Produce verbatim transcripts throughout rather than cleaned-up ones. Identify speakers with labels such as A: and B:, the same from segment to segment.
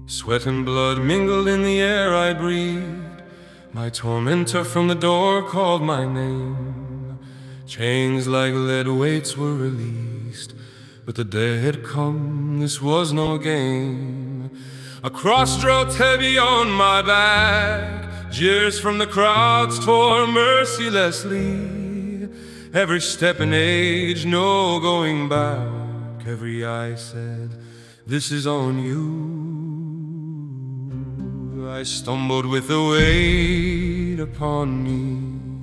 A: Sweat and blood mingled in the air I breathed. My tormentor from the door called my name. Chains like lead weights were released, but the day had come, this was no game. A cross dwelt heavy on my back. Jeers from the crowds tore mercilessly. Every step an age, no going back. Every eye said, this is on you. I stumbled with the weight upon me.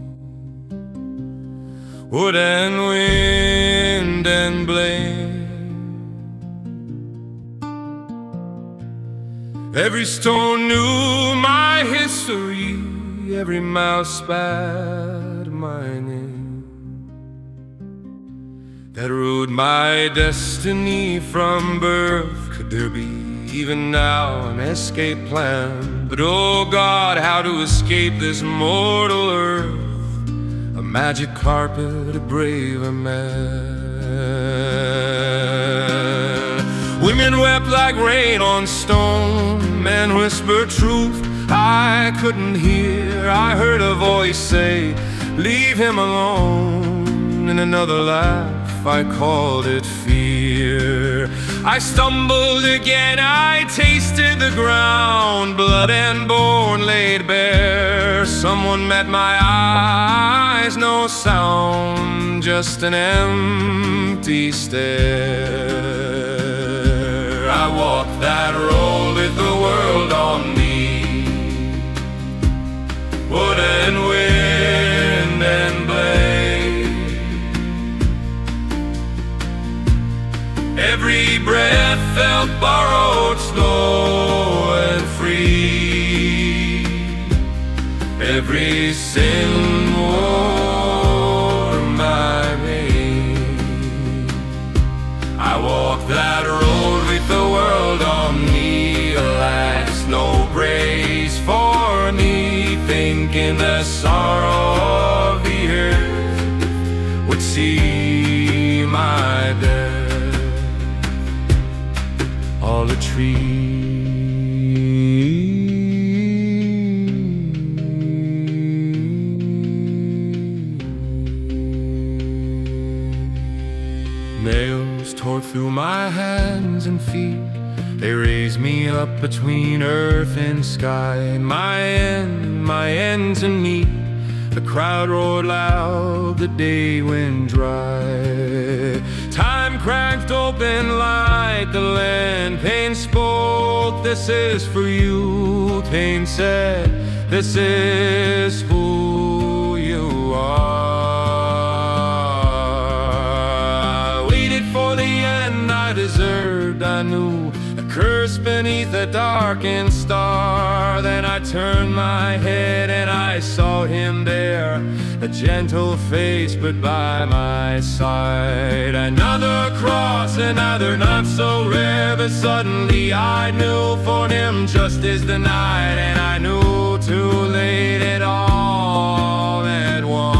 A: Wood and wind and blame. Every stone knew my history. Every mouth spat my name. That ruled my destiny from birth. Could there be even now an escape plan? But oh God, how to escape this mortal earth? A magic carpet, a braver man. Women wept like rain on stone. Men whispered truth I couldn't hear. I heard a voice say, leave him alone. In another laugh, I called it fear. I stumbled again, I tasted the ground. Blood and bone laid bare. Someone met my eyes, no sound, just an empty stare. I walked that road with the world on me. Wood and wind and blade. Every breath felt borrowed, slow and free. Every sin wore my pain. I walked that road with the world on me. Alas, no grace for me, thinking the sorrow of the earth would see my death. All the trees nails tore through my hands and feet. They raised me up between earth and sky. My end, my end to meet. The crowd roared loud, the day went dry. Time cracked open like the land. Pain spoke, this is for you. Pain said, this is who you are. I waited for the end I deserved, I knew. A curse beneath a darkened star. Then I turned my head and I saw him there, a gentle face but by my side. Another cross, another not so rare. But suddenly I knew for him just as the night. And I knew too late it all at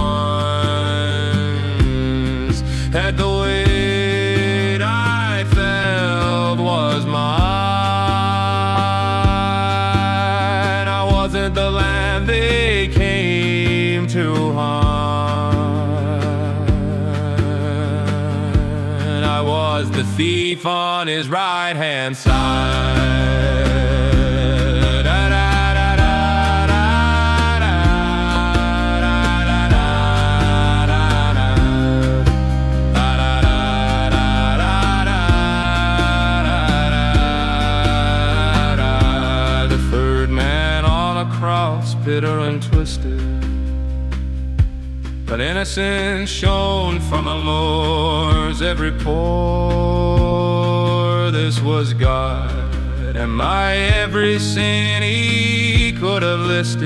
A: once. Had the weight I felt was mine. I wasn't the lamb they came to harm. I was the thief on his right hand side. Bitter and twisted, but innocence shone from the Lord's every pore. This was God, and my every sin He could have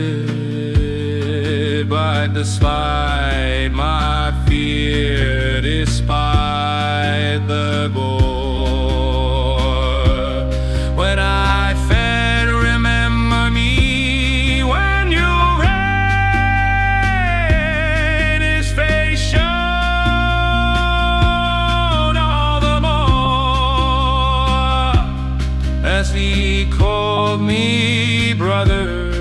A: listed. But despite my fear, despite the gore, when I fed, remember me. as he called me brother,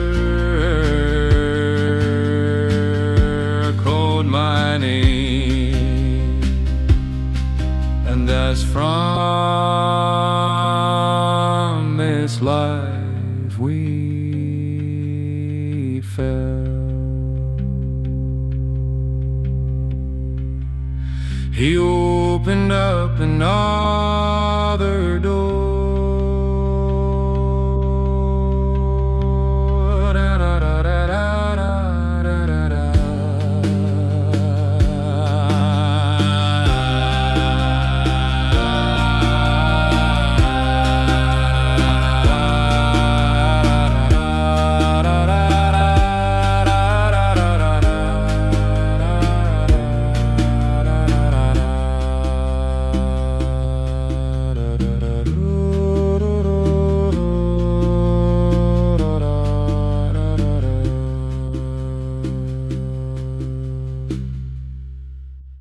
A: called my name. And as from this life we fell, he opened up an arm